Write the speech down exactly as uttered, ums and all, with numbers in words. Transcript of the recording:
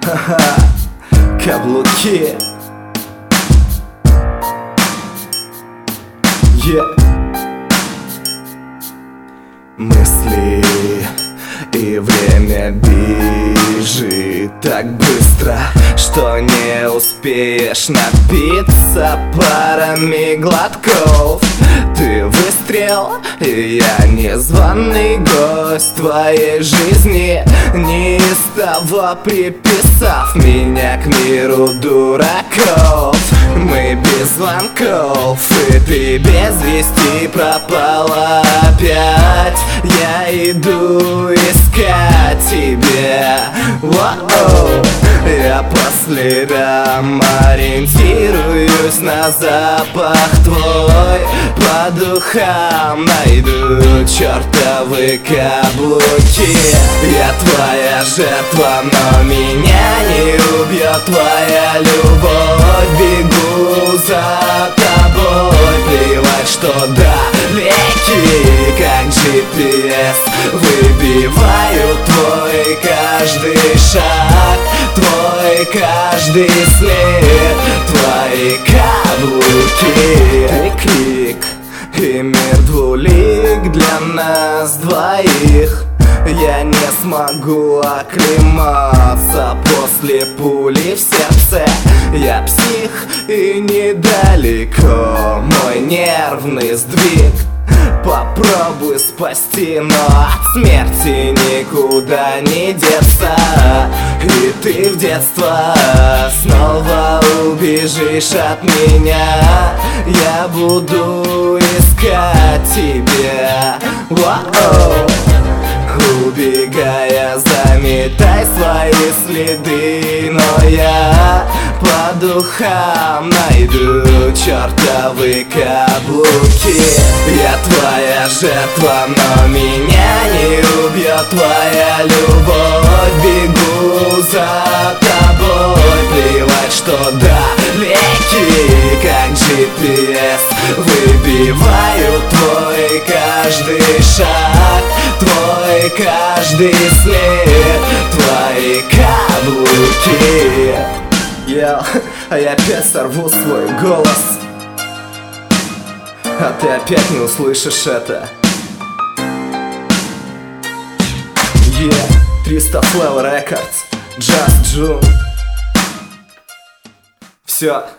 Каблуки. Yeah. Мысли и время бежит так быстро, что не успеешь напиться парами глотков. Ты выстрел, и я незваный гость твоей жизни, не из того приписав меня к миру дураков. Мы без звонков, и ты без вести пропала опять. Я иду искать тебя. Воу. Я по следам ориентируюсь на запах твой. По духам найду чертовы каблуки. Я твоя жертва, но меня не убьет твоя любовь. Бегу за тобой, плевать, что далеки, как джи пи эс. Выбиваю твой каждый шаг, твой каждый след, твои каблуки. Клик, и мир двулик для нас двоих. Я не смогу оклематься после пули в сердце. Я псих и недалеко мой нервный сдвиг. Попробуй спасти, но от смерти никуда не деться. И ты в детство снова убежишь от меня. Я буду искать тебя. Воу. Убегая, заметай свои следы, но я по духам найду чертовы каблуки. Я твоя жертва, но меня не убьет твоя любовь. Бегу за тобой, плевать, что далеки, как джи пи эс. Выбиваю твой каждый шаг, твой каждый след, твои каблуки. Я, а я опять сорву свой голос, а ты опять не услышишь это. Yeah, триста Flavor Records, Just June. Все.